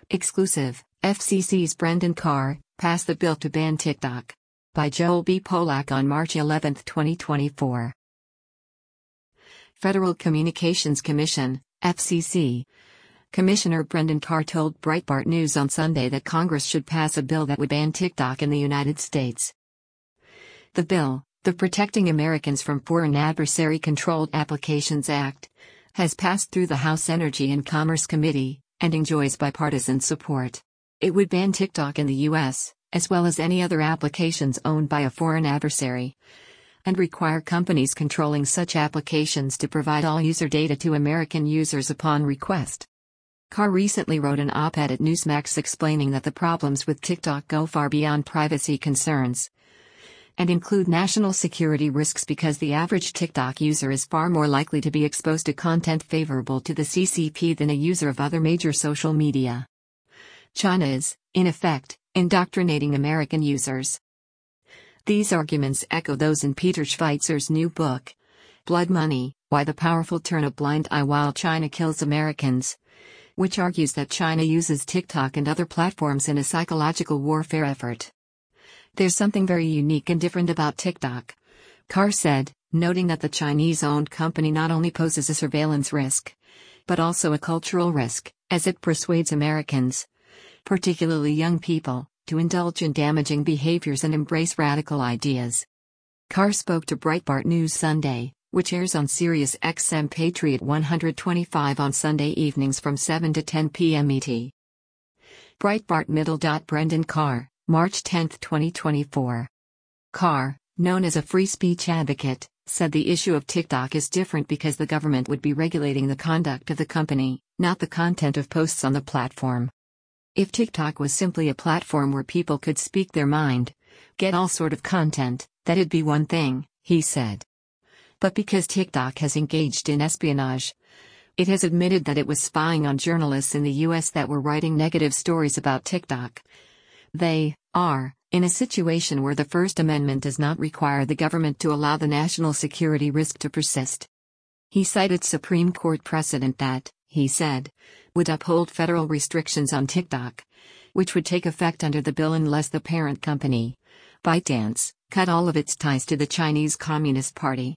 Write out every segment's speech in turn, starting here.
Exclusive, FCC's Brendan Carr, passed the bill to ban TikTok. By Joel B. Polak on March 11, 2024. Federal Communications Commission, FCC. Commissioner Brendan Carr told Breitbart News on Sunday that Congress should pass a bill that would ban TikTok in the United States. The bill, the Protecting Americans from Foreign Adversary-Controlled Applications Act, has passed through the House Energy and Commerce Committee, and enjoys bipartisan support. It would ban TikTok in the U.S., as well as any other applications owned by a foreign adversary, and require companies controlling such applications to provide all user data to American users upon request. Carr recently wrote an op-ed at Newsmax explaining that the problems with TikTok go far beyond privacy concerns and include national security risks because the average TikTok user is far more likely to be exposed to content favorable to the CCP than a user of other major social media. China is, in effect, indoctrinating American users. These arguments echo those in Peter Schweizer's new book, Blood Money: Why the Powerful Turn a Blind Eye While China Kills Americans, which argues that China uses TikTok and other platforms in a psychological warfare effort. There's something very unique and different about TikTok, Carr said, noting that the Chinese-owned company not only poses a surveillance risk, but also a cultural risk, as it persuades Americans, particularly young people, to indulge in damaging behaviors and embrace radical ideas. Carr spoke to Breitbart News Sunday, which airs on Sirius XM Patriot 125 on Sunday evenings from 7 to 10 p.m. ET. Breitbart Middle. Brendan Carr, March 10, 2024. Carr, known as a free speech advocate, said the issue of TikTok is different because the government would be regulating the conduct of the company, not the content of posts on the platform. If TikTok was simply a platform where people could speak their mind, get all sort of content, that'd be one thing, he said. But because TikTok has engaged in espionage, it has admitted that it was spying on journalists in the U.S. that were writing negative stories about TikTok. They are in a situation where the First Amendment does not require the government to allow the national security risk to persist. He cited Supreme Court precedent that, he said, would uphold federal restrictions on TikTok, which would take effect under the bill unless the parent company, ByteDance, cut all of its ties to the Chinese Communist Party.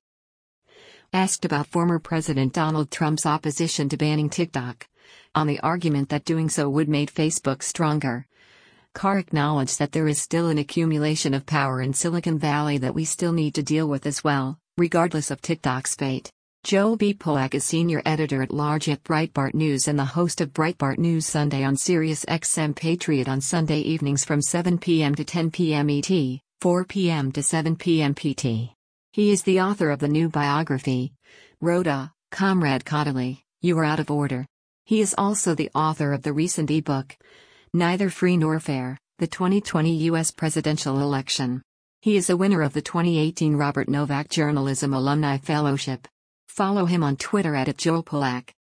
Asked about former President Donald Trump's opposition to banning TikTok, on the argument that doing so would make Facebook stronger, Carr acknowledged that there is still an accumulation of power in Silicon Valley that we still need to deal with as well, regardless of TikTok's fate. Joel B. Polak is senior editor-at-large at Breitbart News and the host of Breitbart News Sunday on Sirius XM Patriot on Sunday evenings from 7 p.m. to 10 p.m. ET, 4 p.m. to 7 p.m. PT. He is the author of the new biography, Rhoda, Comrade Caudalie, You Are Out of Order. He is also the author of the recent ebook, Neither Free Nor Fair, the 2020 U.S. Presidential Election. He is a winner of the 2018 Robert Novak Journalism Alumni Fellowship. Follow him on Twitter @JoelPolak.